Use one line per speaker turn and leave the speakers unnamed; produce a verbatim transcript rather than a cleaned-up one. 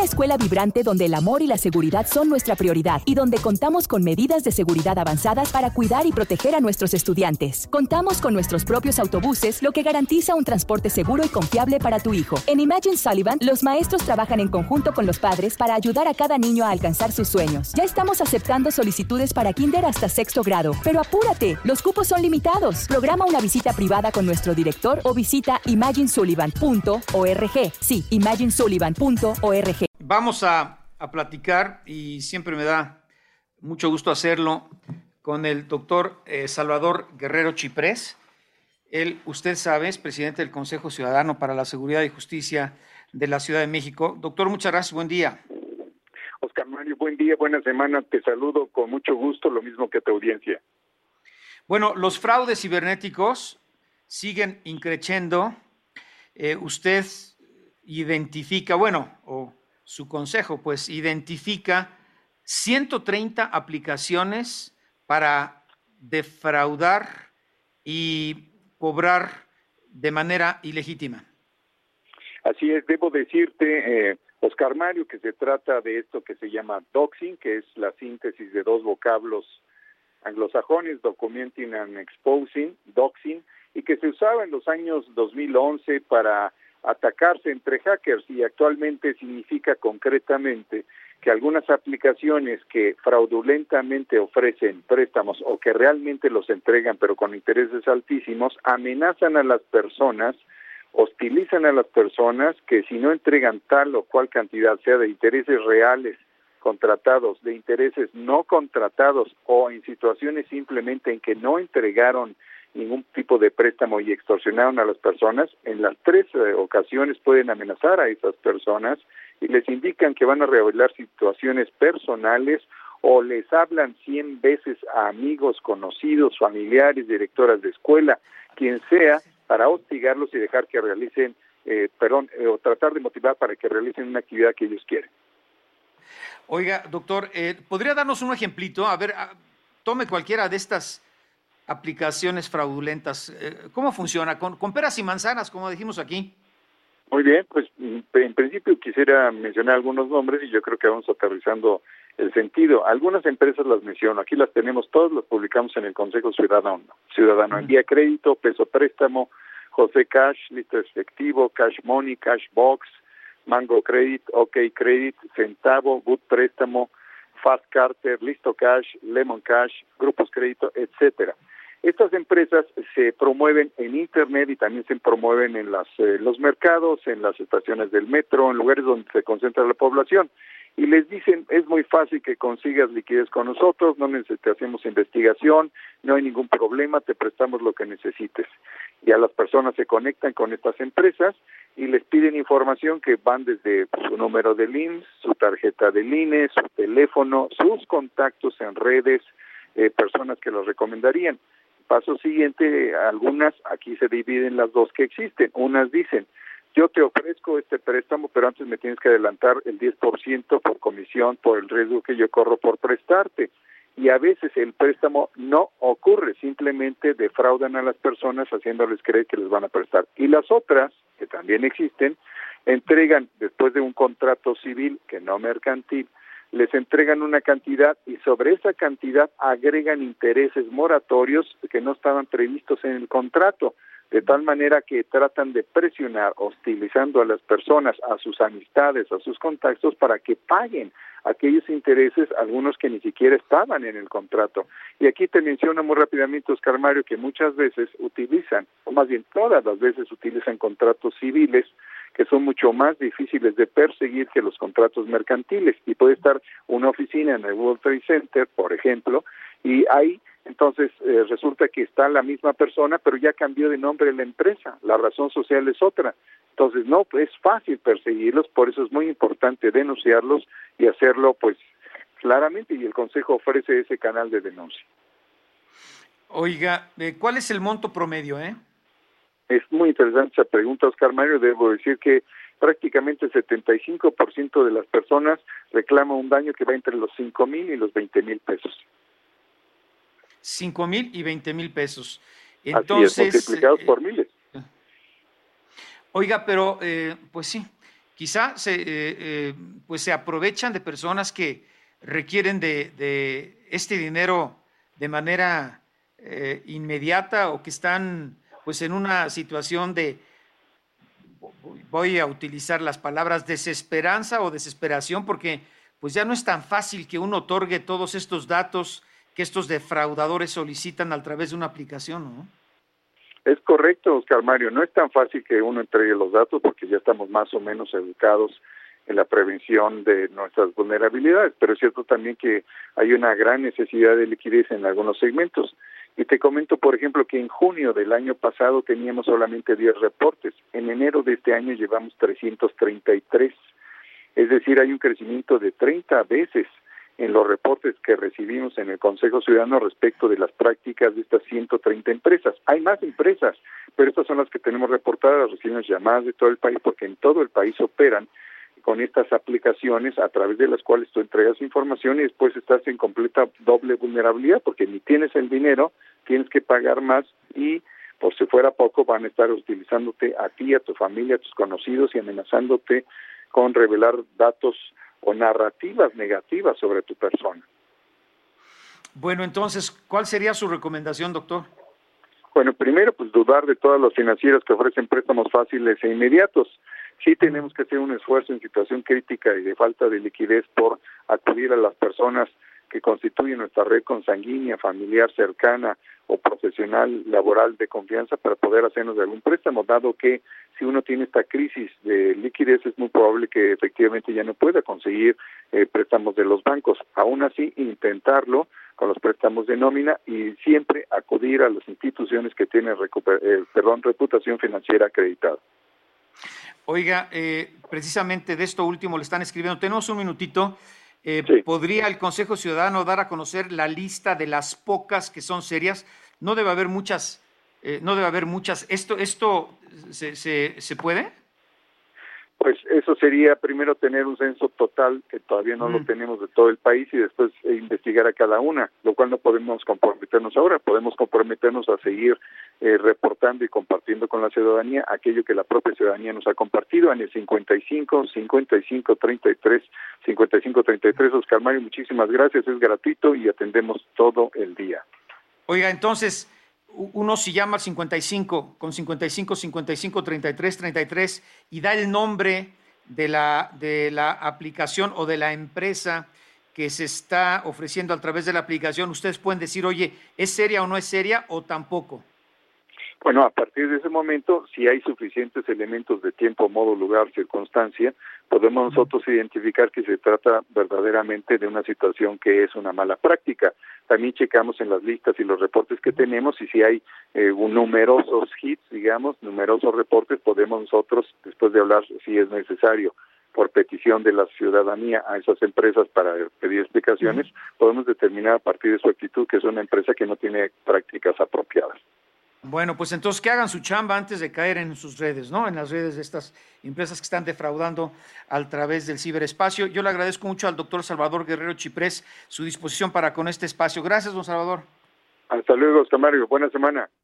Una escuela vibrante donde el amor y la seguridad son nuestra prioridad y donde contamos con medidas de seguridad avanzadas para cuidar y proteger a nuestros estudiantes. Contamos con nuestros propios autobuses, lo que garantiza un transporte seguro y confiable para tu hijo. En Imagine Sullivan, los maestros trabajan en conjunto con los padres para ayudar a cada niño a alcanzar sus sueños. Ya estamos aceptando solicitudes para kinder hasta sexto grado, pero apúrate, los cupos son limitados. Programa una visita privada con nuestro director o visita imagine sullivan punto org. Sí, imagine sullivan punto org.
Vamos a, a platicar, y siempre me da mucho gusto hacerlo, con el doctor eh, Salvador Guerrero Chiprés. Él, usted sabe, es presidente del Consejo Ciudadano para la Seguridad y Justicia de la Ciudad de México. Doctor, muchas gracias, buen día.
Oscar Mario, buen día, buena semana, te saludo con mucho gusto, lo mismo que a tu audiencia.
Bueno, los fraudes cibernéticos siguen increciendo. Eh, usted identifica, bueno, o su consejo, pues identifica ciento treinta aplicaciones para defraudar y cobrar de manera ilegítima.
Así es, debo decirte, eh, Oscar Mario, que se trata de esto que se llama doxing, que es la síntesis de dos vocablos anglosajones, documenting and exposing, doxing, y que se usaba en los años dos mil once para atacarse entre hackers, y actualmente significa concretamente que algunas aplicaciones que fraudulentamente ofrecen préstamos o que realmente los entregan pero con intereses altísimos, amenazan a las personas, hostilizan a las personas que si no entregan tal o cual cantidad, sea de intereses reales contratados, de intereses no contratados o en situaciones simplemente en que no entregaron ningún tipo de préstamo y extorsionaron a las personas, en las tres eh, ocasiones pueden amenazar a esas personas y les indican que van a revelar situaciones personales o les hablan cien veces a amigos, conocidos, familiares, directoras de escuela, quien sea, para hostigarlos y dejar que realicen, eh, perdón, eh, o tratar de motivar para que realicen una actividad que ellos quieren.
Oiga, doctor, eh, ¿podría darnos un ejemplito? A ver, a, tome cualquiera de estas aplicaciones fraudulentas. Eh, ¿Cómo funciona? ¿Con, con peras y manzanas, como dijimos aquí?
Muy bien, pues en principio quisiera mencionar algunos nombres y yo creo que vamos aterrizando el sentido. Algunas empresas las menciono, aquí las tenemos todas, las publicamos en el Consejo Ciudadano. Ciudadano, Envía Crédito, Peso Préstamo, José Cash, Listo Efectivo, Cash Money, Cash Box, Mango Credit, OK Credit, Centavo, Good Préstamo, Fast Carter, Listo Cash, Lemon Cash, Grupos Crédito, etcétera. Estas empresas se promueven en Internet y también se promueven en las, eh, los mercados, en las estaciones del metro, en lugares donde se concentra la población. Y les dicen, es muy fácil que consigas liquidez con nosotros, no te hacemos investigación, no hay ningún problema, te prestamos lo que necesites. Y a las personas se conectan con estas empresas y les piden información que van desde su número del I M S S, su tarjeta del I N E, su teléfono, sus contactos en redes, eh, personas que los recomendarían. Paso siguiente, algunas, aquí se dividen las dos que existen. Unas dicen, yo te ofrezco este préstamo, pero antes me tienes que adelantar el diez por ciento por comisión, por el riesgo que yo corro por prestarte. Y a veces el préstamo no ocurre, simplemente defraudan a las personas haciéndoles creer que les van a prestar. Y las otras, que también existen, entregan, después de un contrato civil, que no mercantil, les entregan una cantidad y sobre esa cantidad agregan intereses moratorios que no estaban previstos en el contrato, de tal manera que tratan de presionar, hostilizando a las personas, a sus amistades, a sus contactos, para que paguen aquellos intereses, algunos que ni siquiera estaban en el contrato. Y aquí te menciono muy rápidamente, Oscar Mario, que muchas veces utilizan, o más bien todas las veces utilizan contratos civiles, que son mucho más difíciles de perseguir que los contratos mercantiles, y puede estar una oficina en el World Trade Center, por ejemplo, y ahí entonces eh, resulta que está la misma persona, pero ya cambió de nombre la empresa, la razón social es otra. Entonces no es fácil perseguirlos, por eso es muy importante denunciarlos y hacerlo pues claramente, y el Consejo ofrece ese canal de denuncia.
Oiga, ¿cuál es el monto promedio, eh?
Es muy interesante esa pregunta, Oscar Mario. Debo decir que prácticamente el setenta y cinco por ciento de las personas reclama un daño que va entre los cinco mil y los veinte mil pesos.
cinco mil y veinte mil pesos.
Entonces, así es, multiplicados por miles.
Oiga, pero, eh, pues sí, quizá se, eh, eh, pues se aprovechan de personas que requieren de, de este dinero de manera eh, inmediata o que están pues en una situación de, voy a utilizar las palabras desesperanza o desesperación, porque pues ya no es tan fácil que uno otorgue todos estos datos que estos defraudadores solicitan a través de una aplicación, ¿no?
Es correcto, Oscar Mario, no es tan fácil que uno entregue los datos porque ya estamos más o menos educados en la prevención de nuestras vulnerabilidades, pero es cierto también que hay una gran necesidad de liquidez en algunos segmentos. Y te comento, por ejemplo, que en junio del año pasado teníamos solamente diez reportes. En enero de este año llevamos trescientos treinta y tres. Es decir, hay un crecimiento de treinta veces en los reportes que recibimos en el Consejo Ciudadano respecto de las prácticas de estas ciento treinta empresas. Hay más empresas, pero estas son las que tenemos reportadas, recibimos llamadas de todo el país porque en todo el país operan con estas aplicaciones a través de las cuales tú entregas información y después estás en completa doble vulnerabilidad porque ni tienes el dinero, tienes que pagar más y por si fuera poco van a estar utilizándote a ti, a tu familia, a tus conocidos y amenazándote con revelar datos o narrativas negativas sobre tu persona.
Bueno, entonces, ¿cuál sería su recomendación, doctor?
Bueno, primero, pues dudar de todas las financieras que ofrecen préstamos fáciles e inmediatos. Sí tenemos que hacer un esfuerzo en situación crítica y de falta de liquidez por acudir a las personas que constituyen nuestra red consanguínea, familiar, cercana o profesional, laboral de confianza para poder hacernos de algún préstamo, dado que si uno tiene esta crisis de liquidez es muy probable que efectivamente ya no pueda conseguir eh, préstamos de los bancos. Aún así, intentarlo con los préstamos de nómina y siempre acudir a las instituciones que tienen recuper- eh, perdón, reputación financiera acreditada.
Oiga, eh, precisamente de esto último le están escribiendo. Tenemos un minutito. Eh,
Sí.
¿Podría el Consejo Ciudadano dar a conocer la lista de las pocas que son serias? No debe haber muchas, eh, no debe haber muchas. ¿Esto, esto se, se, se puede?
Pues eso sería primero tener un censo total, que todavía no mm. lo tenemos de todo el país, y después investigar a cada una, lo cual no podemos comprometernos ahora. Podemos comprometernos a seguir eh, reportando y compartiendo con la ciudadanía aquello que la propia ciudadanía nos ha compartido en el cincuenta y cinco, cincuenta y cinco, treinta y tres, cincuenta y cinco, treinta y tres. Oscar Mario, muchísimas gracias, es gratuito y atendemos todo el día.
Oiga, entonces, uno se llama al cincuenta y cinco, con cincuenta y cinco, cincuenta y cinco, treinta y tres, treinta y tres y da el nombre de la, de la aplicación o de la empresa que se está ofreciendo a través de la aplicación. Ustedes pueden decir, oye, ¿es seria o no es seria o tampoco?
Bueno, a partir de ese momento, si hay suficientes elementos de tiempo, modo, lugar, circunstancia, podemos nosotros identificar que se trata verdaderamente de una situación que es una mala práctica. También checamos en las listas y los reportes que tenemos y si hay eh, un, numerosos hits, digamos, numerosos reportes, podemos nosotros, después de hablar si es necesario, por petición de la ciudadanía a esas empresas para pedir explicaciones, podemos determinar a partir de su actitud que es una empresa que no tiene prácticas apropiadas.
Bueno, pues entonces que hagan su chamba antes de caer en sus redes, ¿no? En las redes de estas empresas que están defraudando a través del ciberespacio. Yo le agradezco mucho al doctor Salvador Guerrero Chiprés su disposición para con este espacio. Gracias, don Salvador.
Hasta luego, Oscar Mario. Buena semana.